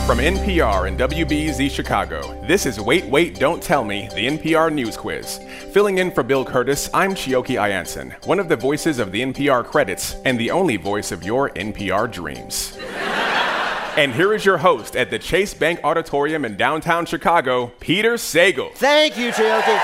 From NPR and WBEZ Chicago, this is Wait, Wait, Don't Tell Me, the NPR News Quiz. Filling in for Bill Curtis, I'm Chioke Ianson, one of the voices of the NPR credits and the only voice of your NPR dreams. And here is your host at the Chase Bank Auditorium in downtown Chicago, Peter Sagal. Thank you, Chioke.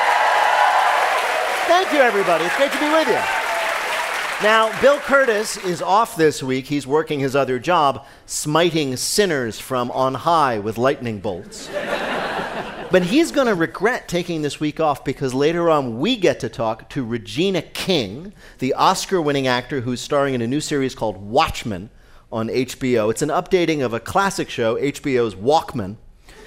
Thank you, everybody. It's great to be with you. Now, Bill Curtis is off this week. He's working his other job, smiting sinners from on high with lightning bolts. But he's going to regret taking this week off because later on we get to talk to Regina King, the Oscar-winning actor who's starring in a new series called Watchmen on HBO. It's an updating of a classic show, HBO's Walkman,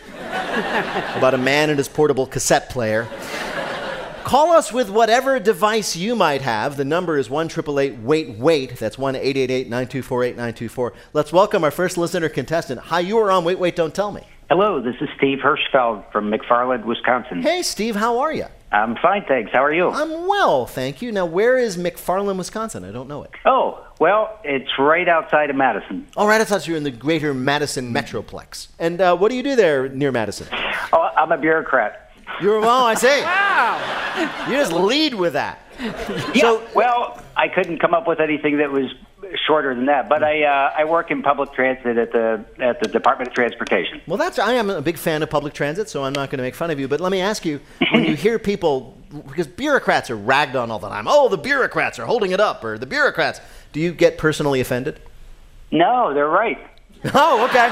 about a man and his portable cassette player. Call us with whatever device you might have. The number is 1-888-WAIT-WAIT. That's 1-888-924-8924. Let's welcome our first listener contestant. Hi, you are on Wait, Wait, Don't Tell Me. Hello, this is Steve Hirschfeld from McFarland, Wisconsin. Hey, Steve, how are you? I'm fine, thanks. How are you? I'm well, thank you. Now, where is McFarland, Wisconsin? I don't know it. Oh, well, it's right outside of Madison. Oh, right outside, so you're in the greater Madison Metroplex. And what do you do there near Madison? Oh, I'm a bureaucrat. Oh, I see. Wow. You just lead with that. Yeah, So, well, I couldn't come up with anything that was shorter than that, but I work in public transit at the Department of Transportation. well, I am a big fan of public transit, so I'm not going to make fun of you. But let me ask you, when you hear people, because bureaucrats are ragged on all the time, oh, the bureaucrats are holding it up, or the bureaucrats, do you get personally offended? No, they're right. Oh, okay.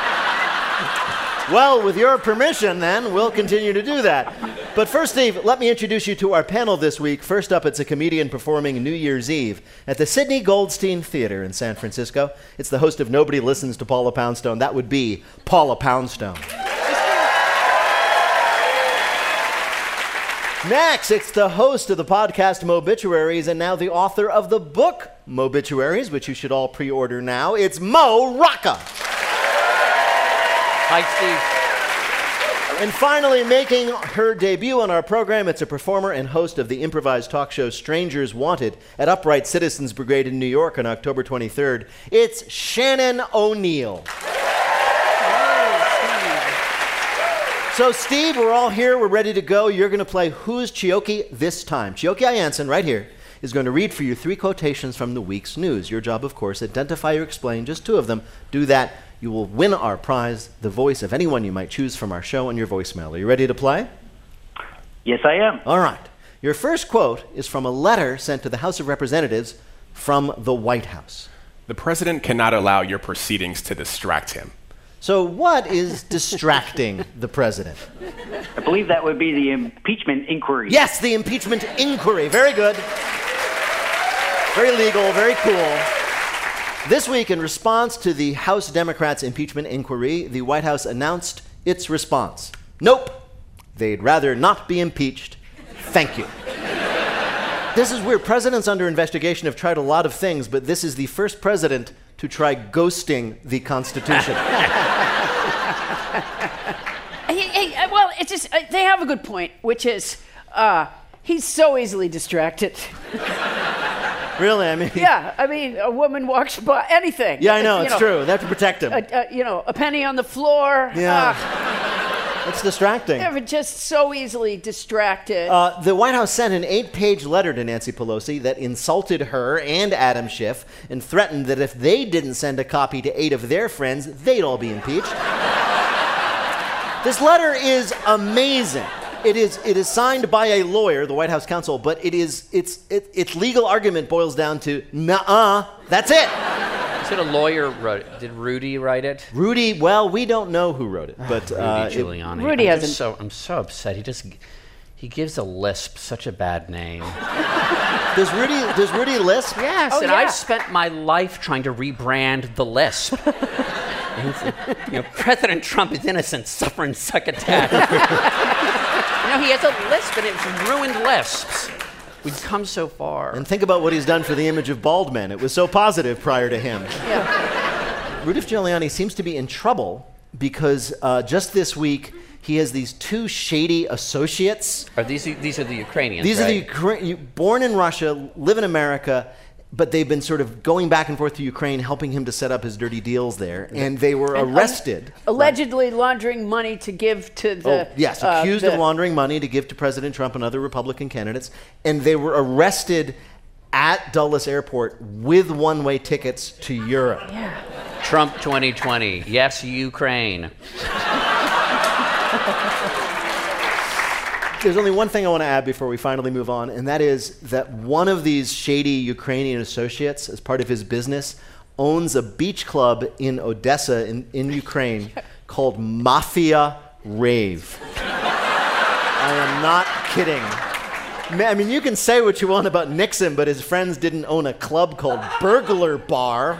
Well, with your permission, then, we'll continue to do that. But first, Steve, let me introduce you to our panel this week. First up, it's a comedian performing New Year's Eve at the Sidney Goldstein Theater in San Francisco. It's the host of Nobody Listens to Paula Poundstone. That would be Paula Poundstone. Next, it's the host of the podcast Mobituaries and now the author of the book Mobituaries, which you should all pre-order now. It's Mo Rocca. Hi, Steve. And finally, making her debut on our program, it's a performer and host of the improvised talk show Strangers Wanted at Upright Citizens Brigade in New York on October 23rd. It's Shannon O'Neill. So, Steve, we're all here. We're ready to go. You're going to play Who's Chioke this time. Chioke Ianson, right here, is going to read for you 3 quotations from the week's news. Your job, of course, identify or explain just 2 of them. Do that. You will win our prize, the voice of anyone you might choose from our show on your voicemail. Are you ready to play? Yes, I am. All right. Your first quote is from a letter sent to the House of Representatives from the White House. The president cannot allow your proceedings to distract him. So what is distracting the president? I believe that would be the impeachment inquiry. Yes, the impeachment inquiry. Very good. Very legal, very cool. This week, in response to the House Democrats' impeachment inquiry, the White House announced its response. Nope. They'd rather not be impeached. Thank you. This is weird. Presidents under investigation have tried a lot of things, but this is the first president to try ghosting the Constitution. Well, it's just, they have a good point, which is he's so easily distracted. Really? I mean... Yeah, I mean, a woman walks by, anything. Yeah, I know, it's true. They have to protect him. A penny on the floor. Yeah. It's distracting. They're just so easily distracted. The White House sent an 8-page letter to Nancy Pelosi that insulted her and Adam Schiff and threatened that if they didn't send a copy to 8 of their friends, they'd all be impeached. This letter is amazing. It is signed by a lawyer, the White House counsel, but its legal argument boils down to, nuh-uh, that's it. Is it a lawyer wrote it? Did Rudy write it? Rudy, well, we don't know who wrote it, but Rudy Giuliani. Rudy hasn't. I'm so upset. He gives a lisp such a bad name. Does Rudy lisp? Yes, Oh, and yeah. I've spent my life trying to rebrand the lisp. President Trump is innocent, suffering succotash. He has a lisp, and it's ruined lisps. We've come so far. And think about what he's done for the image of bald men. It was so positive prior to him. Yeah. Rudy Giuliani seems to be in trouble because just this week he has these 2 shady associates. These are the Ukrainians, These right? are born in Russia, live in America, but they've been sort of going back and forth to Ukraine, helping him to set up his dirty deals there, and they were arrested. Allegedly laundering money to give to the... Yes, accused of laundering money to give to President Trump and other Republican candidates, and they were arrested at Dulles Airport with one-way tickets to Europe. Yeah. Trump 2020. Yes, Ukraine. There's only one thing I want to add before we finally move on, and that is that one of these shady Ukrainian associates, as part of his business, owns a beach club in Odessa in Ukraine called Mafia Rave. I am not kidding. I mean, you can say what you want about Nixon, but his friends didn't own a club called Burglar Bar.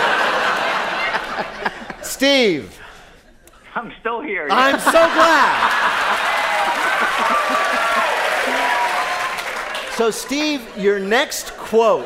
Steve. I'm still here. I'm so glad. So, Steve, your next quote.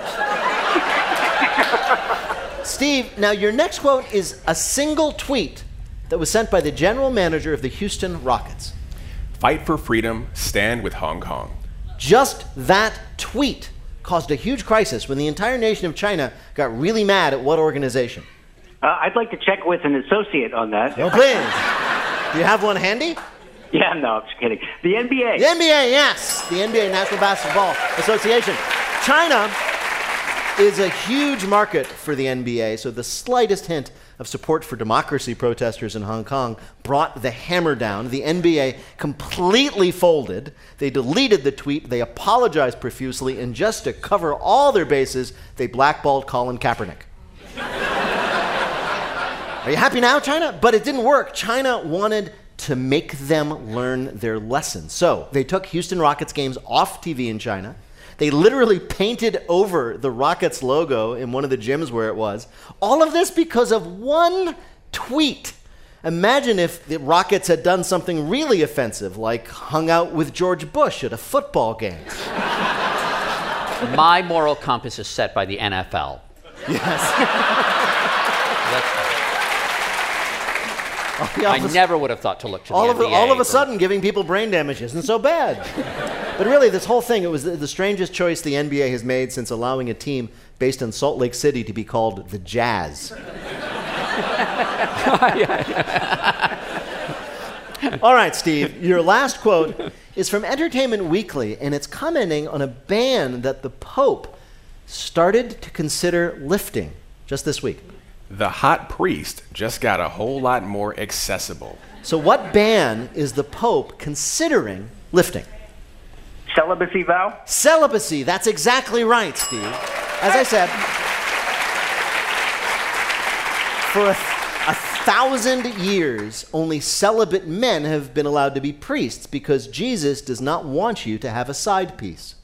Steve, now your next quote is a single tweet that was sent by the general manager of the Houston Rockets. Fight for freedom, stand with Hong Kong. Just that tweet caused a huge crisis when the entire nation of China got really mad at what organization? I'd like to check with an associate on that. Oh, please. Do you have one handy? Yeah, no, I'm just kidding. The NBA. The NBA, yes. The NBA, National Basketball Association. China is a huge market for the NBA, so the slightest hint of support for democracy protesters in Hong Kong brought the hammer down. The NBA completely folded. They deleted the tweet. They apologized profusely, and just to cover all their bases, they blackballed Colin Kaepernick. Are you happy now, China? But it didn't work. China wanted to make them learn their lesson. So they took Houston Rockets games off TV in China. They literally painted over the Rockets logo in one of the gyms where it was. All of this because of one tweet. Imagine if the Rockets had done something really offensive, like hung out with George Bush at a football game. My moral compass is set by the NFL. Yes. I never would have thought to look to the NBA. All of a sudden, giving people brain damage isn't so bad. But really, this whole thing, it was the strangest choice the NBA has made since allowing a team based in Salt Lake City to be called the Jazz. All right, Steve, your last quote is from Entertainment Weekly, and it's commenting on a ban that the Pope started to consider lifting just this week. The hot priest just got a whole lot more accessible. So what ban is the Pope considering lifting? Celibacy vow? Celibacy, that's exactly right, Steve. As I said, for 1,000 years, only celibate men have been allowed to be priests because Jesus does not want you to have a side piece.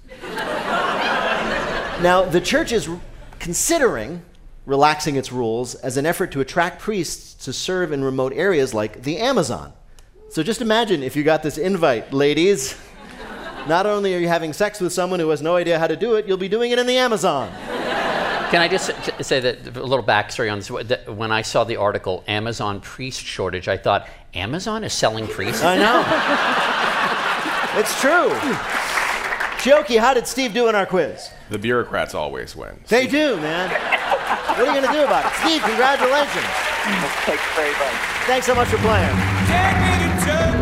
Now, the church is considering relaxing its rules as an effort to attract priests to serve in remote areas like the Amazon. So just imagine if you got this invite, ladies. Not only are you having sex with someone who has no idea how to do it, you'll be doing it in the Amazon. Can I just say that a little backstory on this? When I saw the article, Amazon priest shortage, I thought, Amazon is selling priests? I know. It's true. Chioki, how did Steve do in our quiz? The bureaucrats always win. They do, man. What are you going to do about it? Steve, congratulations. Thanks very much. Thanks so much for playing.